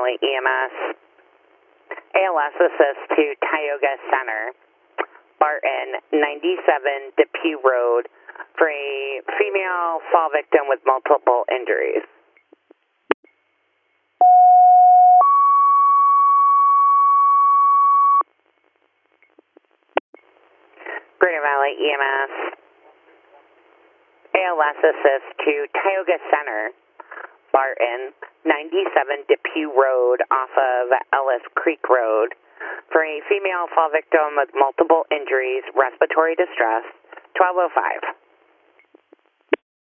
Valley EMS. ALS assist to Tioga Center, Barton, 97 Depew Road, for a female fall victim with multiple injuries. Greater Valley EMS. ALS assist to Tioga Center, Barton, 97 Depew Road off of Ellis Creek Road, for a female fall victim with multiple injuries, respiratory distress, 1205.